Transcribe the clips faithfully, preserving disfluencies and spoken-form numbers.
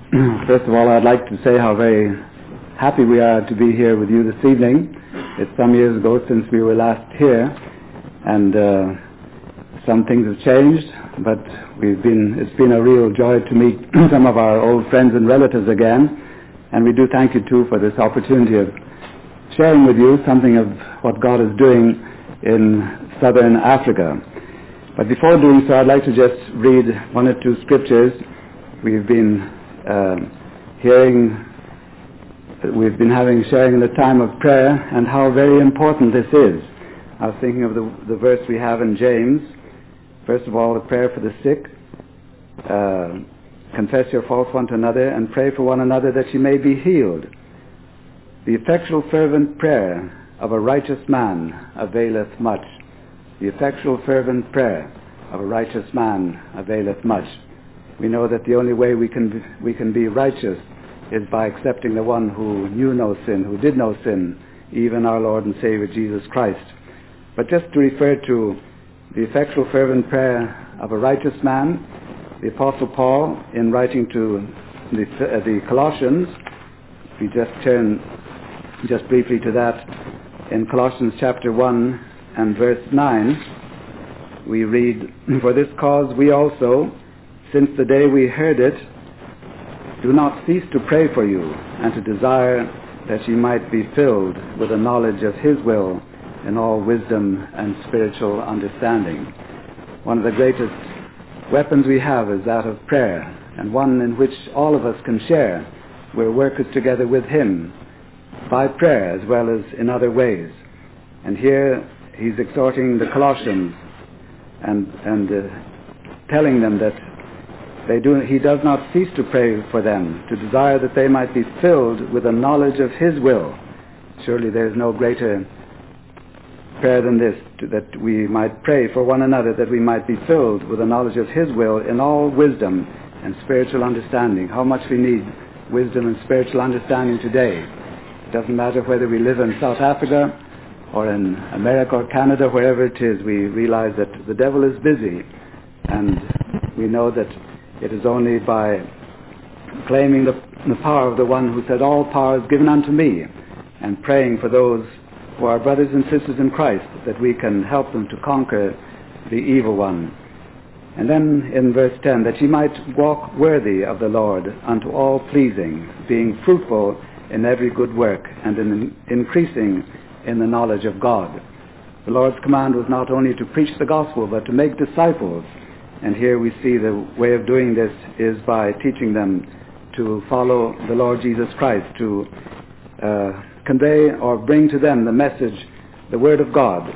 First of all, I'd like to say how very happy we are to be here with you this evening. It's some years ago since we were last here, and uh, some things have changed, but we've been, it's been a real joy to meet some of our old friends and relatives again, and we do thank you too for this opportunity of sharing with you something of what God is doing in southern Africa. But before doing so, I'd like to just read one or two scriptures. We've been uh, hearing, we've been having sharing in the time of prayer, and how very important this is. I was thinking of the, the verse we have in James. First of all, the prayer for the sick. Uh, confess your faults one to another and pray for one another that you may be healed. The effectual fervent prayer of a righteous man availeth much. The effectual fervent prayer of a righteous man availeth much. We know that the only way we can be, we can be righteous is by accepting the one who knew no sin, who did no sin, even our Lord and Savior Jesus Christ. But just to refer to the effectual fervent prayer of a righteous man, the Apostle Paul, in writing to the, uh, the Colossians, we just turn just briefly to that, in Colossians chapter one and verse nine, we read, "For this cause we also, since the day we heard it, do not cease to pray for you, and to desire that ye might be filled with a knowledge of His will in all wisdom and spiritual understanding." One of the greatest weapons we have is that of prayer, and one in which all of us can share. We're workers together with Him by prayer as well as in other ways. And here he's exhorting the Colossians and, and uh, telling them that They do, he does not cease to pray for them, to desire that they might be filled with a knowledge of His will. Surely there is no greater prayer than this, to, that we might pray for one another, that we might be filled with a knowledge of His will in all wisdom and spiritual understanding. How much we need wisdom and spiritual understanding today. It doesn't matter whether we live in South Africa or in America or Canada, wherever it is, we realize that the devil is busy, and we know that it is only by claiming the, the power of the one who said, "All power is given unto me," and praying for those who are brothers and sisters in Christ, that we can help them to conquer the evil one. And then in verse ten, "that ye might walk worthy of the Lord unto all pleasing, being fruitful in every good work, and in increasing in the knowledge of God." The Lord's command was not only to preach the gospel, but to make disciples. And here we see the way of doing this is by teaching them to follow the Lord Jesus Christ, to uh, convey or bring to them the message, the Word of God.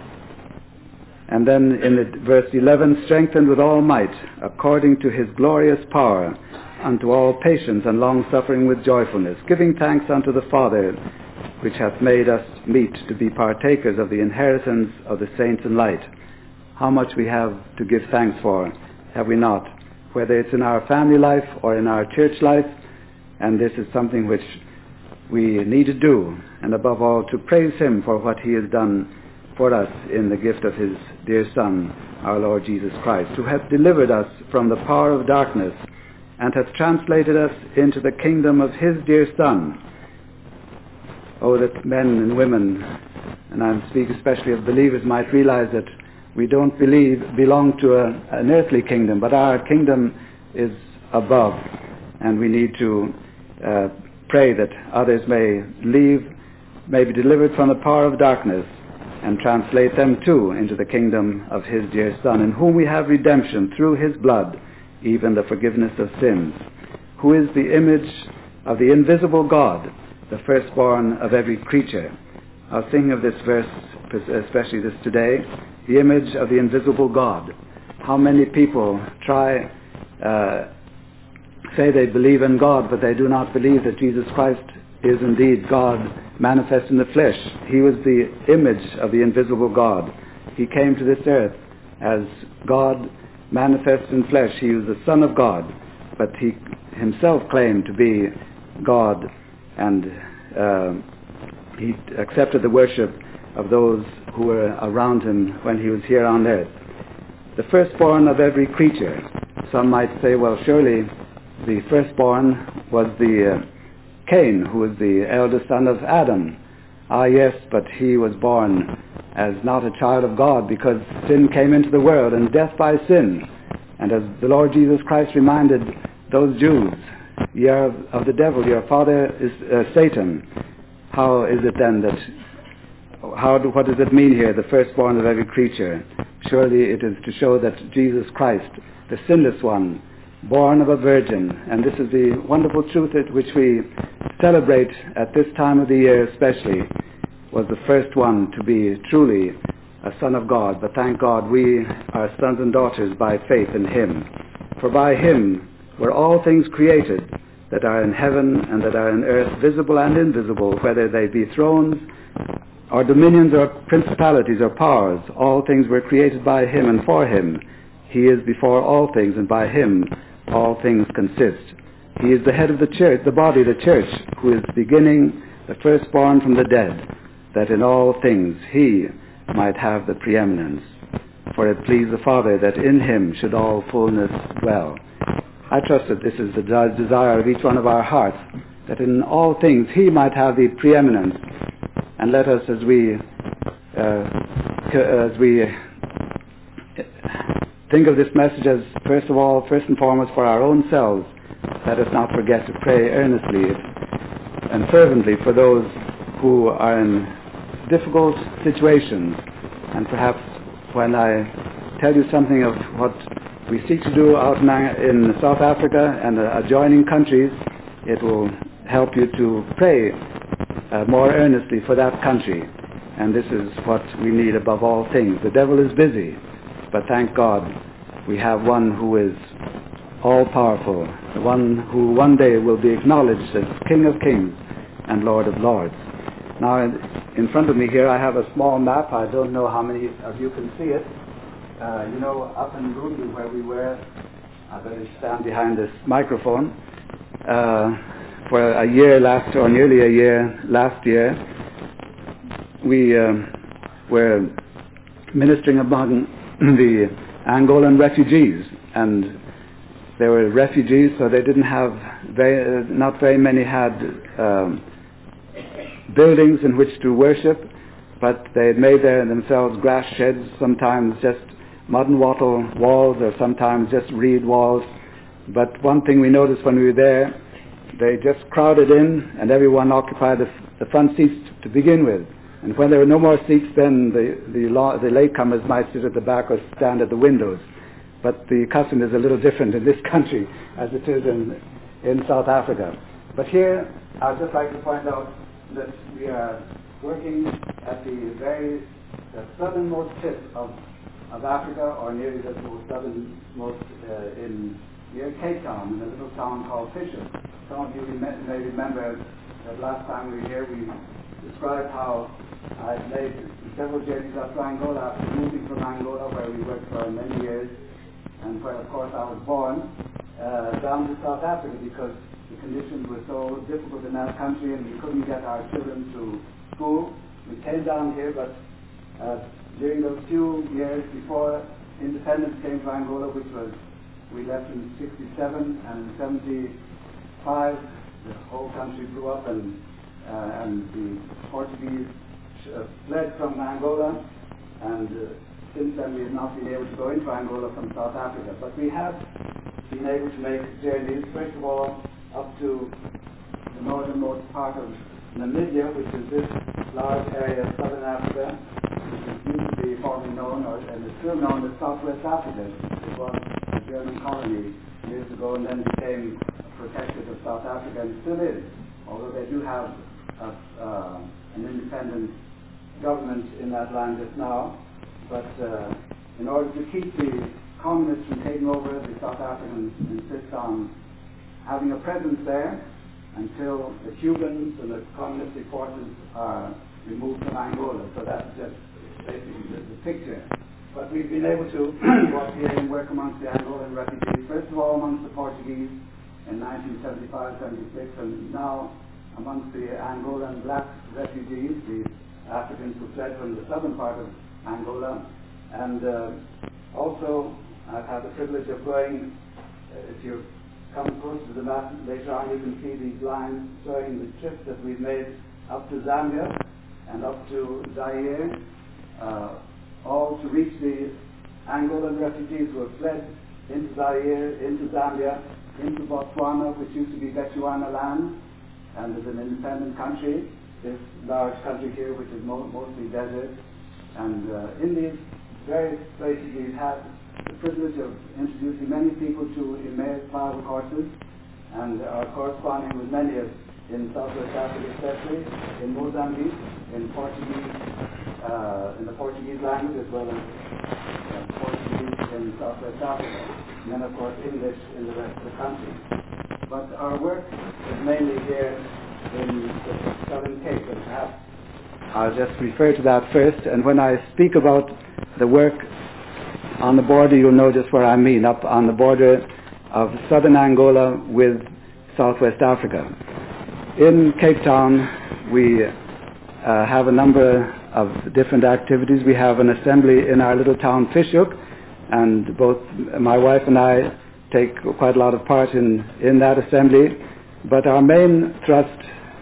And then in the, verse eleven, "strengthened with all might, according to His glorious power, unto all patience and long-suffering with joyfulness, giving thanks unto the Father, which hath made us meet to be partakers of the inheritance of the saints in light." How much we have to give thanks for, have we not? Whether it's in our family life or in our church life, and this is something which we need to do, and above all to praise Him for what He has done for us in the gift of His dear Son, our Lord Jesus Christ, who hath delivered us from the power of darkness and hath translated us into the kingdom of His dear Son. Oh, that men and women, and I speak especially of believers, might realize that we don't believe belong to a, an earthly kingdom, but our kingdom is above, and we need to uh, pray that others may leave, may be delivered from the power of darkness, and translate them too into the kingdom of His dear Son, in whom we have redemption through His blood, even the forgiveness of sins, who is the image of the invisible God, the firstborn of every creature. I was thinking of this verse, especially this today, the image of the invisible God. How many people try, uh, say they believe in God, but they do not believe that Jesus Christ is indeed God manifest in the flesh. He was the image of the invisible God. He came to this earth as God manifest in flesh. He was the Son of God, but He Himself claimed to be God, and uh, He accepted the worship of those who were around Him when He was here on earth. The firstborn of every creature. Some might say, well, surely the firstborn was the uh, Cain, who was the eldest son of Adam. Ah, yes, but he was born as not a child of God because sin came into the world and death by sin. And as the Lord Jesus Christ reminded those Jews, ye are of, of the devil, your father is uh, Satan. How is it then that, how do, what does it mean here, the firstborn of every creature? Surely it is to show that Jesus Christ, the sinless one, born of a virgin, and this is the wonderful truth at which we celebrate at this time of the year especially, was the first one to be truly a son of God. But thank God we are sons and daughters by faith in him. For by him were all things created that are in heaven and that are in earth, visible and invisible, whether they be thrones or dominions or principalities or powers. All things were created by him and for him. He is before all things, and by him all things consist. He is the head of the church, the body, the church, who is beginning, the firstborn from the dead, that in all things he might have the preeminence. For it pleased the Father that in him should all fullness dwell. I trust that this is the desire of each one of our hearts, that in all things he might have the preeminence. And let us, as we uh, as we think of this message as, first of all, first and foremost, for our own selves, let us not forget to pray earnestly and fervently for those who are in difficult situations. And perhaps when I tell you something of what we seek to do out in South Africa and adjoining countries, it will help you to pray uh, more earnestly for that country. And this is what we need above all things. The devil is busy, but thank God we have one who is all-powerful, the one who one day will be acknowledged as King of Kings and Lord of Lords. Now, in front of me here I have a small map. I don't know how many of you can see it. Uh, you know, up in Rundu where we were, I better stand behind this microphone, uh, for a year last, or nearly a year last year, we uh, were ministering among the Angolan refugees, and they were refugees, so they didn't have very, uh, not very many had um, buildings in which to worship, but they had made there themselves grass sheds, sometimes just mud and wattle walls, or sometimes just reed walls. But one thing we noticed when we were there, they just crowded in, and everyone occupied the, the front seats to begin with. And when there were no more seats, then the the, law, the latecomers might sit at the back or stand at the windows. But the custom is a little different in this country as it is in in South Africa. But here, I'd just like to point out that we are working at the very the southernmost tip of of Africa, or nearly the southernmost uh, in near Cape Town, in a little town called Fisher. Some of you may remember that last time we were here, we described how I had made several journeys up to Angola after moving from Angola, where we worked for many years, and where, of course, I was born, uh, down to South Africa because the conditions were so difficult in that country and we couldn't get our children to school. We came down here, but uh, during those few years before independence came to Angola, which was, we left in sixty-seven, and in seventy-five, the whole country blew up, and uh, and the Portuguese uh, fled from Angola, and uh, since then we have not been able to go into Angola from South Africa. But we have been able to make journeys, first of all, up to the northernmost part of Namibia, which is this large area of southern Africa, which is used to be formerly known, or, and is still known as Southwest Africa. It was a German colony years ago and then became protectorate of South Africa, and still is, although they do have a, uh, an independent government in that land just now. But uh, in order to keep the communists from taking over, the South Africans insist on having a presence there until the Cubans and the communistic forces are removed from Angola. So that's just basically the, the picture. But we've been able to walk here and work amongst the Angolan refugees, first of all amongst the Portuguese in nineteen seventy-five seventy-six, and now amongst the Angolan black refugees, the Africans who fled from the southern part of Angola. And uh, also I've had the privilege of going, uh, if you're come close to the map later on, you can see these lines showing the trip that we've made up to Zambia and up to Zaire, uh, all to reach the Angolan refugees who have fled into Zaire, into Zambia, into Botswana, which used to be Bechuana land, and is an independent country, this large country here, which is mo- mostly desert. And uh, in these various places, we've had the privilege of introducing many people to Emmaus Bible courses, and are corresponding with many of in Southwest Africa, especially in Mozambique, in Portuguese, uh, in the Portuguese language, as well as uh, Portuguese in Southwest Africa, and then of course English in the rest of the country. But our work is mainly here in the Southern Cape, and perhaps I'll just refer to that first. And when I speak about the work on the border, you'll know just where I mean, up on the border of southern Angola with Southwest Africa. In Cape Town, we uh, have a number of different activities. We have an assembly in our little town, Fishhook, and both my wife and I take quite a lot of part in, in that assembly. But our main thrust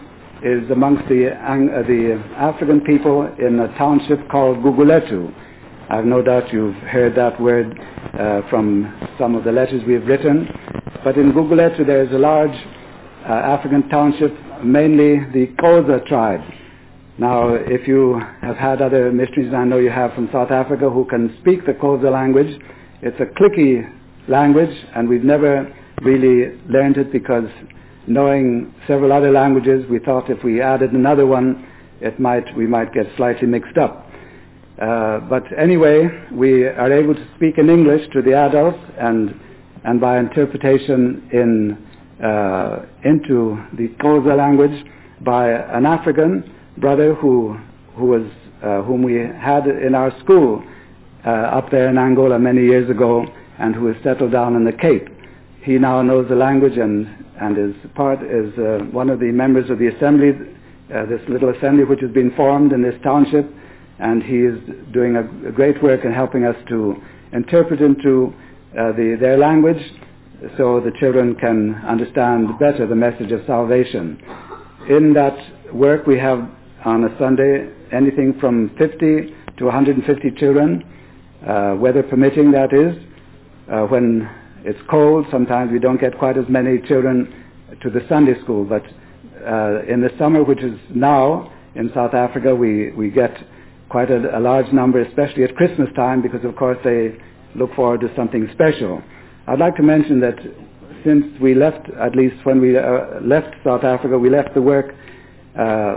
is amongst the, uh, the African people in a township called Guguletu. I've no doubt you've heard that word uh, from some of the letters we've written. But in Guguletu there is a large uh, African township, mainly the Xhosa tribe. Now, if you have had other missionaries, I know you have from South Africa, who can speak the Xhosa language, it's a clicky language, and we've never really learned it because knowing several other languages, we thought if we added another one, it might we might get slightly mixed up. Uh, but anyway, we are able to speak in English to the adults and and by interpretation in uh, into the Xhosa language by an African brother who who was uh, whom we had in our school uh, up there in Angola many years ago, and who has settled down in the Cape. He now knows the language and and is part is uh, one of the members of the assembly, uh, this little assembly which has been formed in this township. And he is doing a, a great work in helping us to interpret into uh, the, their language so the children can understand better the message of salvation. In that work we have on a Sunday anything from fifty to one hundred fifty children, uh, weather permitting, that is. Uh, when it's cold, sometimes we don't get quite as many children to the Sunday school, but uh, in the summer, which is now in South Africa, we, we get quite a, a large number, especially at Christmas time, because of course they look forward to something special. I'd like to mention that since we left, at least when we uh, left South Africa, we left the work uh,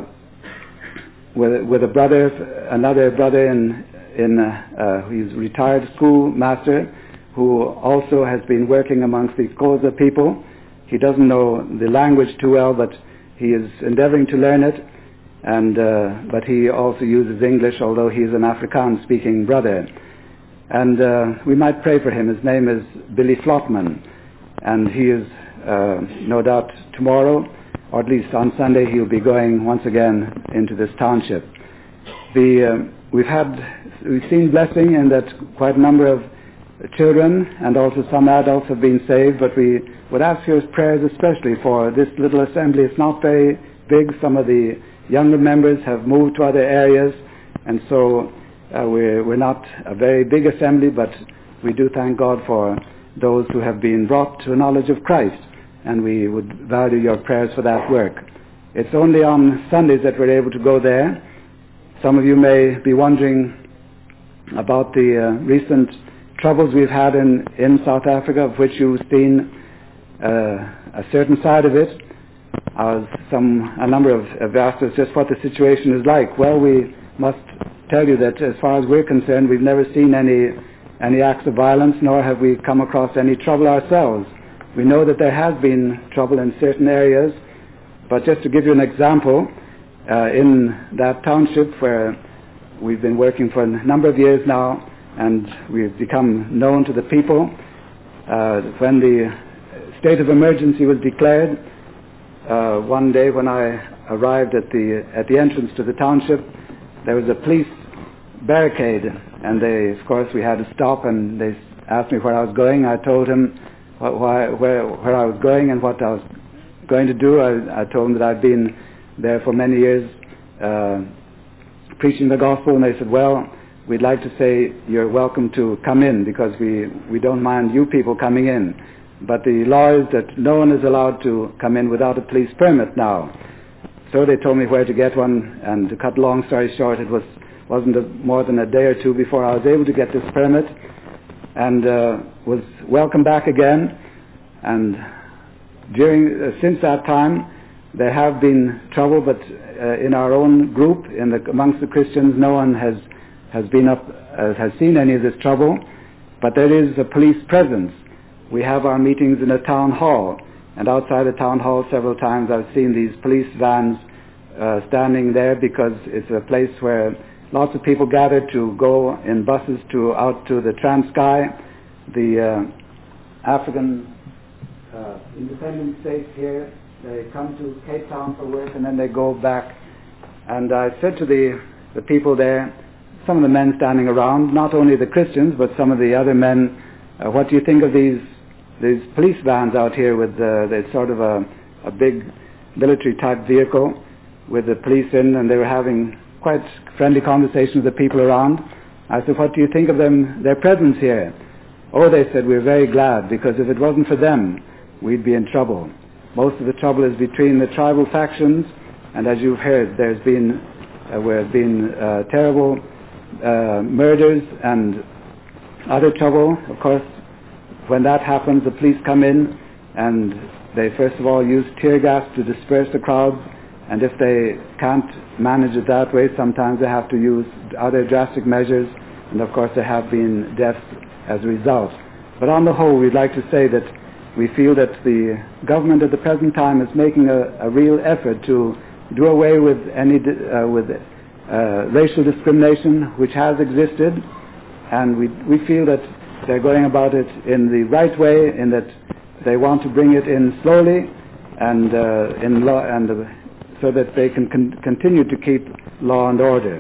with, with a brother, another brother in, in uh, uh, he's a retired schoolmaster who also has been working amongst the Xhosa people. He doesn't know the language too well, but he is endeavoring to learn it. And uh, but he also uses English, although he's an Afrikaans-speaking brother. And uh, we might pray for him. His name is Billy Flotman, and he is uh, no doubt tomorrow, or at least on Sunday, he'll be going once again into this township. The uh, we've had we've seen blessing in that quite a number of children and also some adults have been saved. But we would ask your prayers, especially for this little assembly. It's not very big. Some of the younger members have moved to other areas, and so uh, we're, we're not a very big assembly, but we do thank God for those who have been brought to a knowledge of Christ, and we would value your prayers for that work. It's only on Sundays that we're able to go there. Some of you may be wondering about the uh, recent troubles we've had in, in South Africa, of which you've seen uh, a certain side of it. Uh, some a number of have asked us just what the situation is like. Well, we must tell you that as far as we're concerned, we've never seen any any acts of violence, nor have we come across any trouble ourselves. We know that there has been trouble in certain areas, but just to give you an example, uh, in that township where we've been working for a number of years now, and we've become known to the people, uh, when the state of emergency was declared, Uh, one day when I arrived at the at the entrance to the township, there was a police barricade, and they, of course, we had to stop, and they asked me where I was going. I told him wh- why, where, where I was going and what I was going to do. I, I told them that I'd been there for many years uh, preaching the gospel, and they said, well, we'd like to say you're welcome to come in because we, we don't mind you people coming in. But the law is that no one is allowed to come in without a police permit now. So they told me where to get one, and to cut a long story short, it was, wasn't a, more than a day or two before I was able to get this permit, and uh, was welcome back again. And during uh, since that time, there have been trouble, but uh, in our own group, in the, amongst the Christians, no one has has been up uh, has seen any of this trouble. But there is a police presence. We have our meetings in a town hall, and outside the town hall several times I've seen these police vans uh, standing there because it's a place where lots of people gather to go in buses to out to the Transkei, the uh, African uh, independent states here. They come to Cape Town for work and then they go back. And I said to the, the people there, some of the men standing around, not only the Christians but some of the other men, uh, what do you think of these these police vans out here with uh, the sort of a, a big military type vehicle with the police in, and they were having quite friendly conversation with the people around. I said, what do you think of them, their presence here? Oh, they said, we're very glad, because if it wasn't for them, we'd be in trouble. Most of the trouble is between the tribal factions, and as you've heard, there's been, uh, there have been uh, terrible uh, murders and other trouble. Of course, when that happens, the police come in, and they first of all use tear gas to disperse the crowds, and if they can't manage it that way, sometimes they have to use other drastic measures, and of course there have been deaths as a result. But on the whole, we'd like to say that we feel that the government at the present time is making a, a real effort to do away with any uh, with uh, racial discrimination which has existed, and we we feel that they're going about it in the right way, in that they want to bring it in slowly and uh, in law, and uh, so that they can con- continue to keep law and order.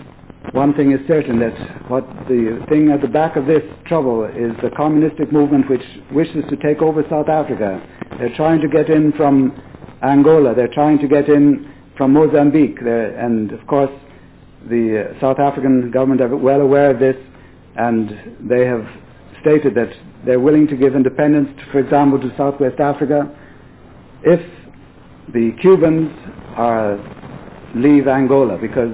One thing is certain, that what the thing at the back of this trouble is the communistic movement which wishes to take over South Africa. They're trying to get in from Angola. They're trying to get in from Mozambique. They're, and of course, the uh, South African government are well aware of this, and they have stated that they're willing to give independence, for example, to Southwest Africa, if the Cubans are, leave Angola, because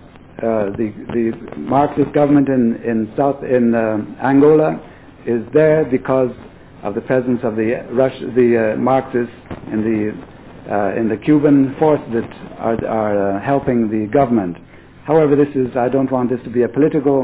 uh, the the Marxist government in in South in uh, Angola is there because of the presence of the Rush, the uh, Marxists in the uh, in the Cuban forces that are, are uh, helping the government. However, this is I don't want this to be a political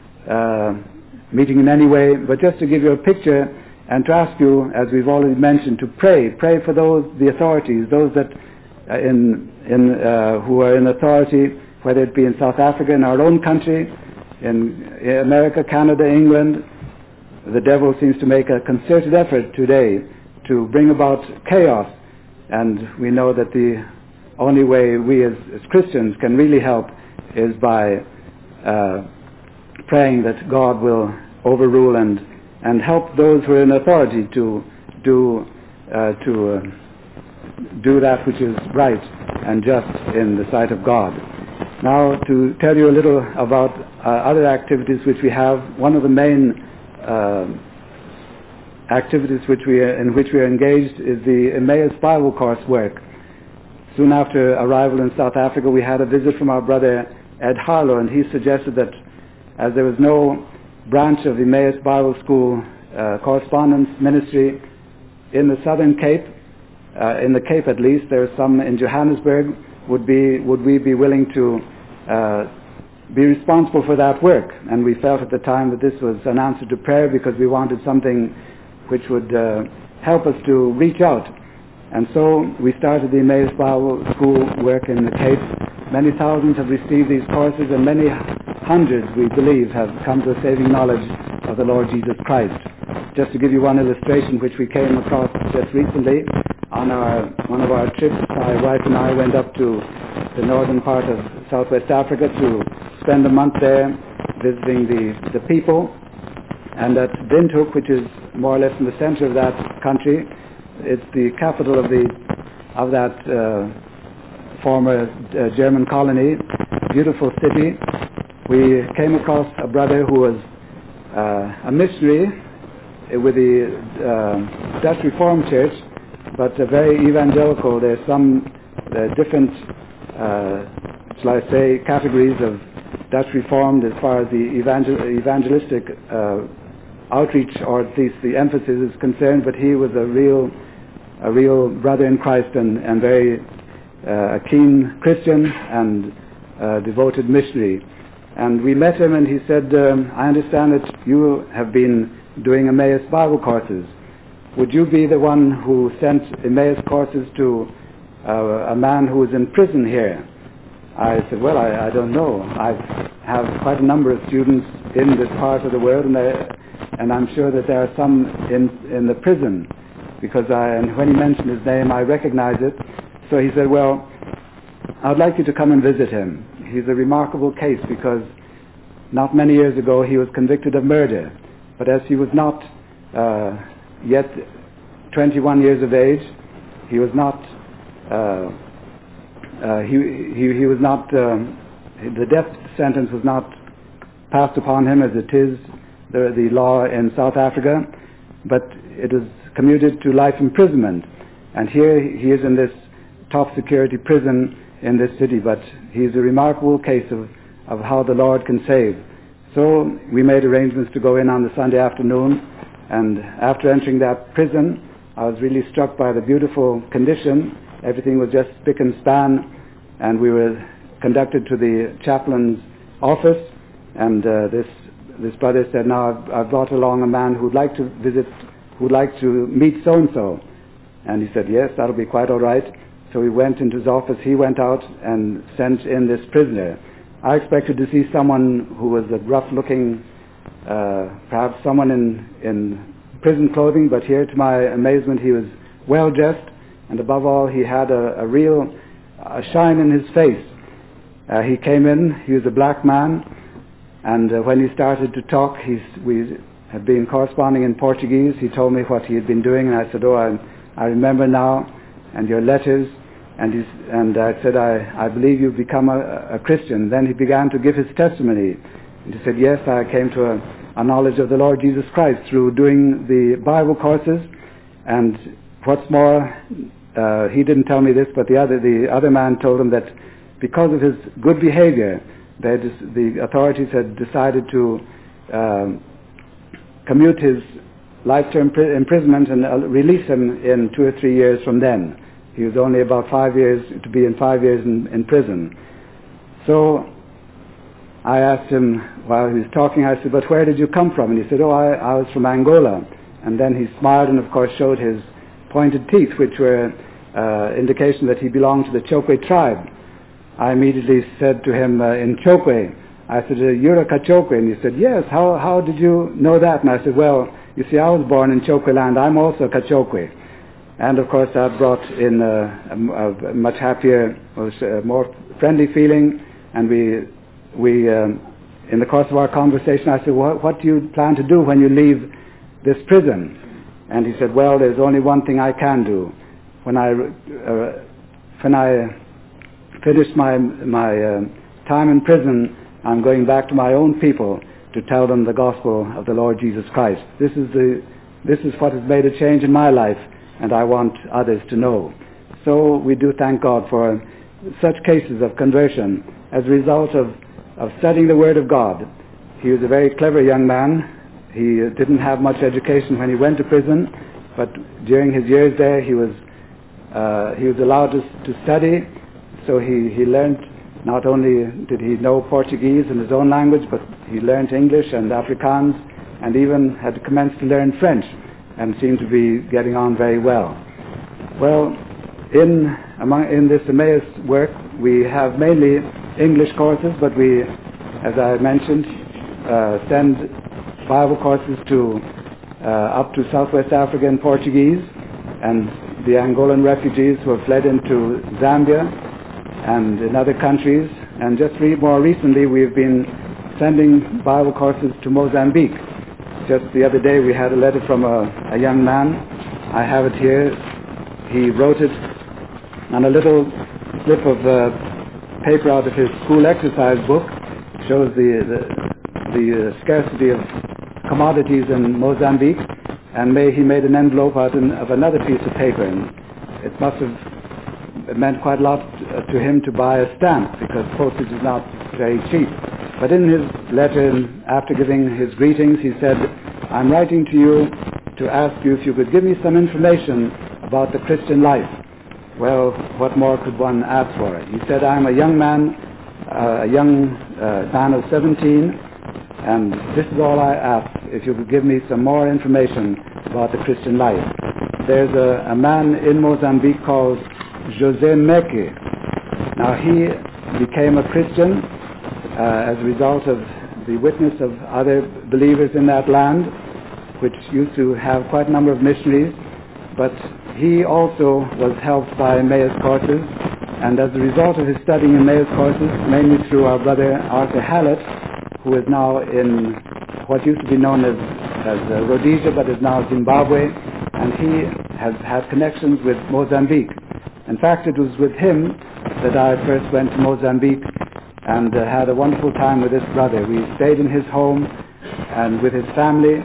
Uh, meeting in any way, but just to give you a picture and to ask you, as we've already mentioned, to pray, pray for those, the authorities, those that uh, in in uh, who are in authority, whether it be in South Africa, in our own country, in America, Canada, England. The devil seems to make a concerted effort today to bring about chaos, and we know that the only way we as, as Christians can really help is by uh, praying that God will overrule and and help those who are in authority to do uh, to uh, do that which is right and just in the sight of God. Now, to tell you a little about uh, other activities which we have, one of the main uh, activities which we are, in which we are engaged is the Emmaus Bible Course work. Soon after arrival in South Africa, we had a visit from our brother Ed Harlow, and he suggested that as there was no branch of Emmaus Bible School uh, correspondence ministry in the Southern Cape, uh, in the Cape at least, there are some in Johannesburg, would be would we be willing to uh, be responsible for that work? And we felt at the time that this was an answer to prayer, because we wanted something which would uh, help us to reach out. And so we started the Emmaus Bible School work in the Cape. Many thousands have received these courses, and many hundreds, we believe, have come to a saving knowledge of the Lord Jesus Christ. Just to give you one illustration which we came across just recently, on our one of our trips, my wife and I went up to the northern part of Southwest Africa to spend a month there visiting the, the people. And at Windhoek, which is more or less in the center of that country. It's the capital of the of that uh, former uh, German colony. Beautiful city. We came across a brother who was uh, a missionary with the uh, Dutch Reformed Church, but uh, very evangelical. There's some uh, different, uh, shall I say, categories of Dutch Reformed as far as the evangel- evangelistic uh, outreach, or at least the emphasis, is concerned. But he was a real, a real brother in Christ, and, and very uh, a keen Christian and uh, devoted missionary. And we met him, and he said, um, "I understand that you have been doing Emmaus Bible courses. Would you be the one who sent Emmaus courses to uh, a man who is in prison here?" I said, "Well, I, I don't know. I have quite a number of students in this part of the world, and, and I'm sure that there are some in, in the prison, because I, and when he mentioned his name, I recognized it." So he said, "Well, I'd like you to come and visit him. He's a remarkable case, because not many years ago he was convicted of murder. But as he was not uh, yet twenty-one years of age, he was not uh, uh, he, he he was not um, the death sentence was not passed upon him as it is the the law in South Africa, but it was commuted to life imprisonment. And here he is in this top security prison in this city. But he's a remarkable case of of how the Lord can save." So we made arrangements to go in on the Sunday afternoon, and after entering that prison, I was really struck by the beautiful condition. Everything was just spick and span, and we were conducted to the chaplain's office, and uh, this this brother said, "Now I've, I've brought along a man who'd like to visit, who'd like to meet so-and-so." And he said, "Yes, that'll be quite all right." So we went into his office. He went out and sent in this prisoner. I expected to see someone who was a rough-looking, uh, perhaps someone in, in prison clothing, but here, to my amazement, he was well-dressed, and above all, he had a, a real a shine in his face. Uh, he came in, he was a black man, and uh, when he started to talk, he's, we had been corresponding in Portuguese. He told me what he had been doing, and I said, "Oh, I, I remember now, and your letters." And, he's, and I said, I, I believe you've become a, a Christian. Then he began to give his testimony. And he said, "Yes, I came to a, a knowledge of the Lord Jesus Christ through doing the Bible courses. And what's more, uh, he didn't tell me this, but the other the other man told him that because of his good behavior, they dis- the authorities had decided to uh, commute his life-term pri- imprisonment and uh, release him in two or three years from then. He was only about five years, to be in five years in, in prison." So I asked him while he was talking, I said, "But where did you come from?" And he said, "Oh, I, I was from Angola." And then he smiled and, of course, showed his pointed teeth, which were uh, indication that he belonged to the Chokwe tribe. I immediately said to him uh, in Chokwe, I said, "You're a Kachokwe." And he said, "Yes, how, how did you know that?" And I said, "Well, you see, I was born in Chokwe land. I'm also Kachokwe." And of course that brought in a, a, a much happier, a more friendly feeling. And we, we um, in the course of our conversation, I said, what, what do you plan to do when you leave this prison? And he said, "Well, there's only one thing I can do. When I, uh, when I finish my, my uh, time in prison, I'm going back to my own people to tell them the gospel of the Lord Jesus Christ. This is the, this is what has made a change in my life, and I want others to know." So we do thank God for such cases of conversion as a result of, of studying the Word of God. He was a very clever young man. He didn't have much education when he went to prison, but during his years there he was uh, he was allowed to, to study. So he, he learned, not only did he know Portuguese in his own language, but he learned English and Afrikaans, and even had commenced to learn French, and seemed to be getting on very well. Well, in among in this Emmaus work, we have mainly English courses, but we, as I mentioned, uh, send Bible courses to uh, up to Southwest Africa in Portuguese, and the Angolan refugees who have fled into Zambia and in other countries. And just re- more recently, we've been sending Bible courses to Mozambique. just the other day we had a letter from a, a young man. I have it here. He wrote it on a little slip of uh, paper out of his school exercise book. Shows the the, the uh, scarcity of commodities in Mozambique, and may, he made an envelope out in, of another piece of paper, and it must have meant quite a lot to him to buy a stamp, because postage is not very cheap. But in his letter, after giving his greetings, he said, "I'm writing to you to ask you if you could give me some information about the Christian life." Well, what more could one ask for? He said, "I'm a young man, uh, a young uh, man of seventeen, and this is all I ask, if you could give me some more information about the Christian life. There's a, a man in Mozambique called José Meke. Now, he became a Christian uh, as a result of the witness of other believers in that land, which used to have quite a number of missionaries, but he also was helped by Emmaus courses, and as a result of his studying Emmaus courses, mainly through our brother Arthur Hallett, who is now in what used to be known as, as uh, Rhodesia, but is now Zimbabwe, and he has had connections with Mozambique. In fact, it was with him that I first went to Mozambique and uh, had a wonderful time with this brother. We stayed in his home and with his family,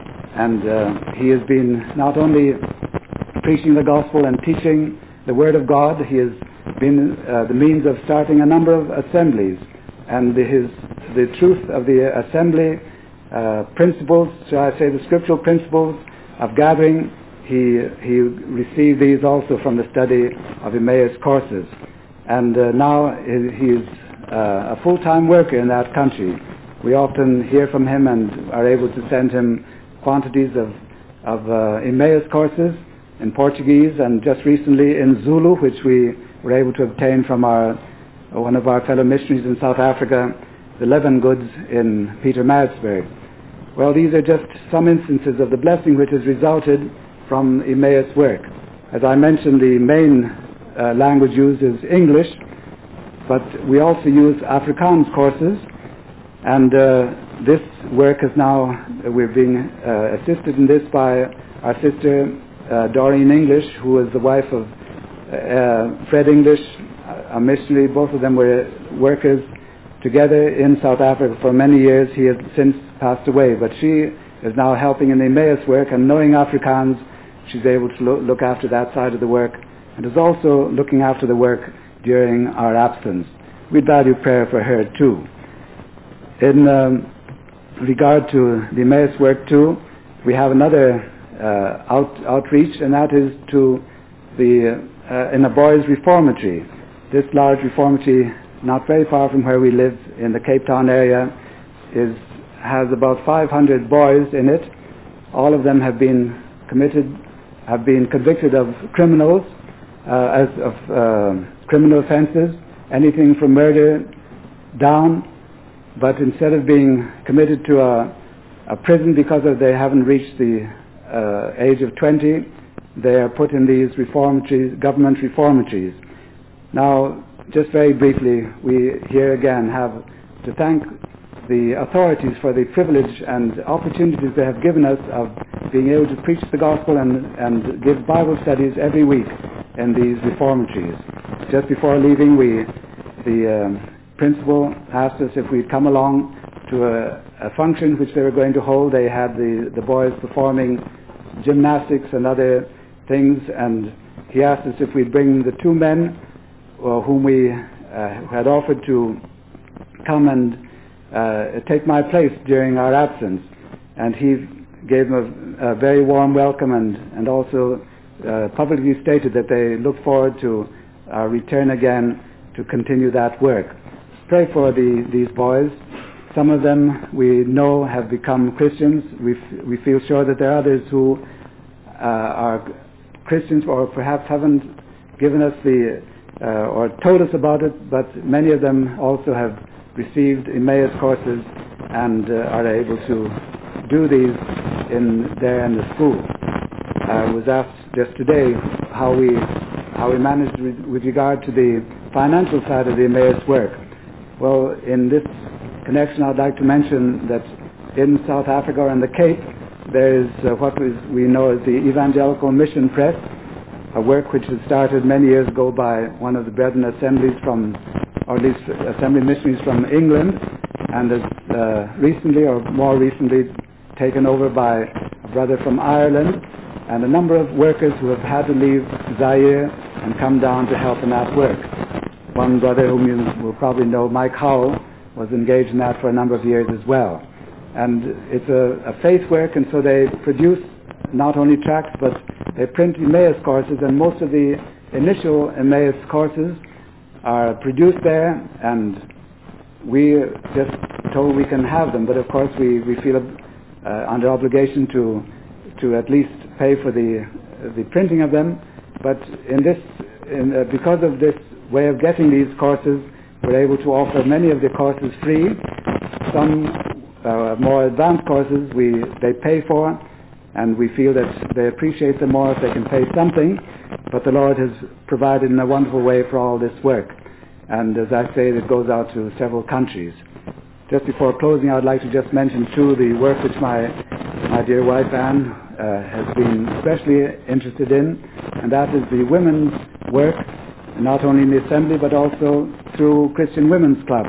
and uh, he has been not only preaching the gospel and teaching the Word of God, he has been uh, the means of starting a number of assemblies, and the, his the truth of the assembly uh, principles, shall I say the scriptural principles of gathering, he he received these also from the study of Emmaus courses. And uh, now he is uh, a full-time worker in that country. We often hear from him and are able to send him quantities of, of uh, Emmaus courses in Portuguese, and just recently in Zulu, which we were able to obtain from our one of our fellow missionaries in South Africa, the Leaven Goods in Pietermaritzburg. Well, these are just some instances of the blessing which has resulted from Emmaus work. As I mentioned, the main uh, language used is English, but we also use Afrikaans courses, and uh, this work is now, uh, we're being uh, assisted in this by our sister uh, Doreen English, who is the wife of uh, Fred English, a missionary. Both of them were workers together in South Africa for many years. He has since passed away, but she is now helping in the Emmaus work, and knowing Afrikaans, she's able to lo- look after that side of the work, and is also looking after the work during our absence. We'd value prayer for her too. In um, regard to the Emmaus work too, we have another uh, out, outreach, and that is to the uh, in a boys' reformatory. This large reformatory, not very far from where we live in the Cape Town area, is has about five hundred boys in it. All of them have been committed, have been convicted of criminals, uh, as of uh, criminal offenses, anything from murder down. But instead of being committed to a, a prison because of they haven't reached the uh, age of twenty, they are put in these reformatories, government reformatories. Now, just very briefly, we here again have to thank the authorities for the privilege and opportunities they have given us of being able to preach the gospel and, and give Bible studies every week in these reformatories. Just before leaving, we, the um, principal asked us if we'd come along to a, a function which they were going to hold. They had the, the boys performing gymnastics and other things, and he asked us if we'd bring the two men uh, whom we uh, had offered to come and uh, take my place during our absence. And he gave them a, a very warm welcome, and, and also uh, publicly stated that they look forward to our return again to continue that work. Pray for the, these boys. Some of them we know have become Christians. We, f- we feel sure that there are others who uh, are Christians or perhaps haven't given us the uh, or told us about it, but many of them also have received Emmaus courses and uh, are able to do these in there in the school. I was asked just today how we how we managed with, with regard to the financial side of the Emmaus work. Well, in this connection, I'd like to mention that in South Africa or in the Cape, there is uh, what was, we know as the Evangelical Mission Press, a work which was started many years ago by one of the Brethren Assemblies from, or at least Assembly missionaries from England, and is uh, recently or more recently taken over by a brother from Ireland, and a number of workers who have had to leave Zaire and come down to help in that work. One brother whom you will probably know, Mike Howell, was engaged in that for a number of years as well. And it's a, a faith work, and so they produce not only tracts, but they print Emmaus courses, and most of the initial Emmaus courses are produced there, and we just told we can have them, but of course we, we feel uh, under obligation to to at least pay for the the printing of them. But in this, in, uh, because of this way of getting these courses, we're able to offer many of the courses free. Some uh, more advanced courses we they pay for, and we feel that they appreciate them more if they can pay something. But the Lord has provided in a wonderful way for all this work. And as I say, it goes out to several countries. Just before closing, I would like to just mention too the work which my my dear wife Anne uh, has been especially interested in, and that is the women's work, not only in the Assembly but also through Christian Women's Club.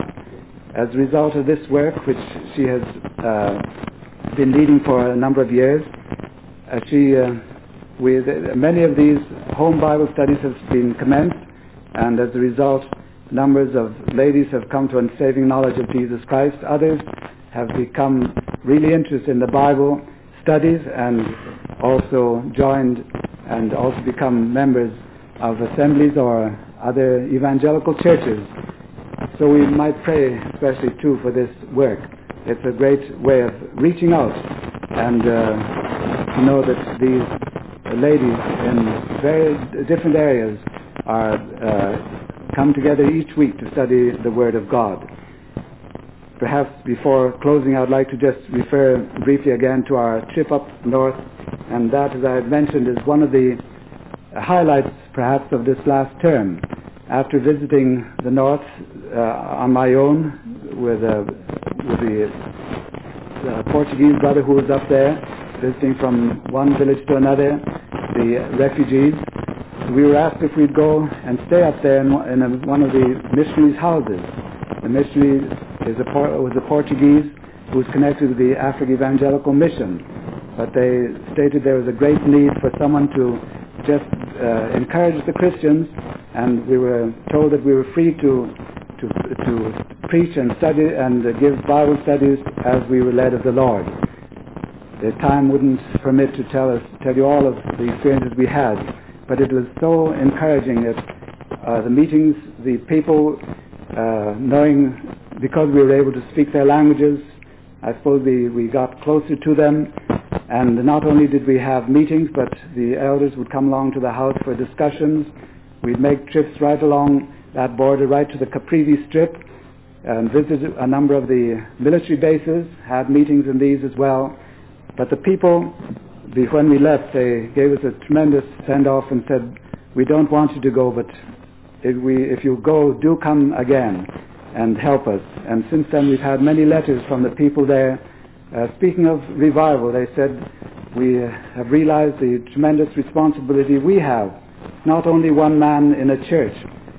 As a result of this work, which she has uh, been leading for a number of years, uh, she, uh, with many of these home Bible studies have been commenced, and as a result, numbers of ladies have come to a saving knowledge of Jesus Christ. Others have become really interested in the Bible studies and also joined and also become members of assemblies or other evangelical churches. So we might pray especially too for this work. It's a great way of reaching out and uh, to know that these ladies in very different areas are uh, come together each week to study the Word of God. Perhaps before closing, I would like to just refer briefly again to our trip up north, and that, as I had mentioned, is one of the highlights perhaps of this last term. After visiting the north uh, on my own with, uh, with the, the Portuguese brother who was up there, visiting from one village to another, the refugees, we were asked if we'd go and stay up there in, in a, one of the missionaries' houses. The missionary is a, was a Portuguese who was connected with the African Evangelical Mission. But they stated there was a great need for someone to just uh, encourage the Christians, and we were told that we were free to to, to preach and study and uh, give Bible studies as we were led of the Lord. The time wouldn't permit to tell us tell you all of the experiences we had, but it was so encouraging that uh, the meetings, the people, uh, knowing, because we were able to speak their languages, I suppose we, we got closer to them, and not only did we have meetings, but the elders would come along to the house for discussions. We'd make trips right along that border, right to the Caprivi Strip, and visited a number of the military bases, had meetings in these as well. But the people, when we left, they gave us a tremendous send-off and said, we don't want you to go, but if, we, if you go, do come again and help us. And since then we've had many letters from the people there. Uh, speaking of revival, they said, we uh, have realized the tremendous responsibility we have. Not only one man in a church.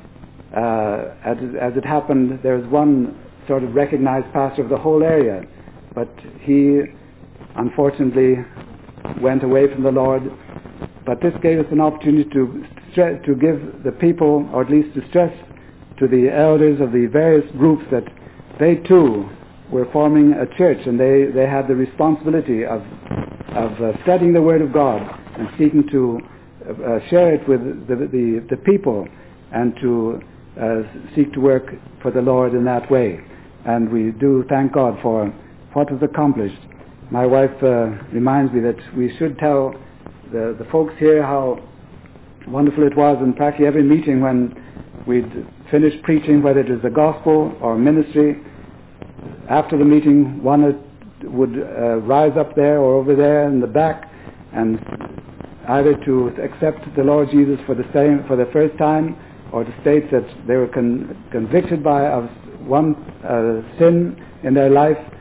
Uh, as, as it happened, there's one sort of recognized pastor of the whole area, but he unfortunately went away from the Lord. But this gave us an opportunity to stre- to give the people, or at least to stress to the elders of the various groups, that they too were forming a church, and they, they had the responsibility of of uh, studying the Word of God and seeking to uh, share it with the, the, the people, and to uh, seek to work for the Lord in that way. And we do thank God for what was accomplished. My wife uh, reminds me that we should tell the, the folks here how wonderful it was in practically every meeting when we'd finish preaching, whether it was the gospel or ministry. After the meeting, one would uh, rise up there or over there in the back, and either to accept the Lord Jesus for the same for the first time, or to state that they were con- convicted by of one uh, sin in their life,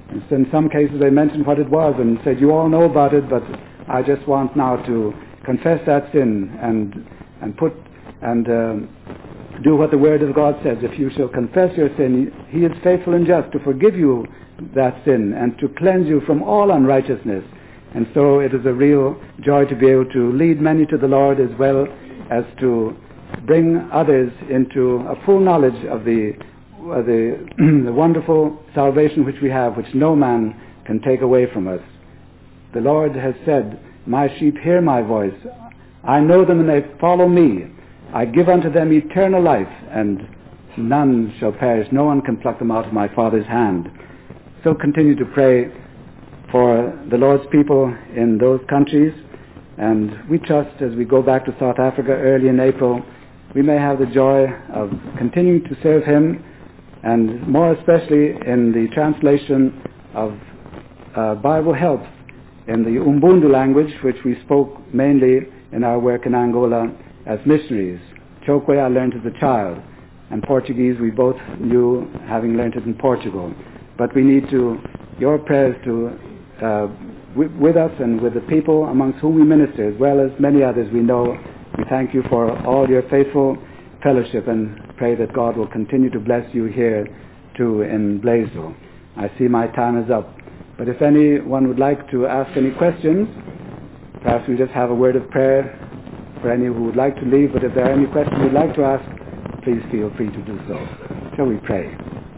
And so in some cases they mentioned what it was and said, you all know about it, but I just want now to confess that sin and and put and uh, do what the Word of God says. If you shall confess your sin, He is faithful and just to forgive you that sin and to cleanse you from all unrighteousness. And so it is a real joy to be able to lead many to the Lord as well as to bring others into a full knowledge of the uh, the, the wonderful salvation which we have, which no man can take away from us. The Lord has said, my sheep hear my voice. I know them and they follow me. I give unto them eternal life, and none shall perish. No one can pluck them out of my Father's hand. So continue to pray for the Lord's people in those countries, and we trust as we go back to South Africa early in April, we may have the joy of continuing to serve Him, and more especially in the translation of uh, Bible helps in the Umbundu language, which we spoke mainly in our work in Angola as missionaries. Chokwe I learned as a child, and Portuguese we both knew, having learned it in Portugal. But we need to, your prayers to, uh, w- with us and with the people amongst whom we minister, as well as many others we know. We thank you for all your faithful fellowship and pray that God will continue to bless you here too in Blaisdell. I see my time is up. But if anyone would like to ask any questions, perhaps we just have a word of prayer for any who would like to leave. But if there are any questions you'd like to ask, please feel free to do so. Shall we pray?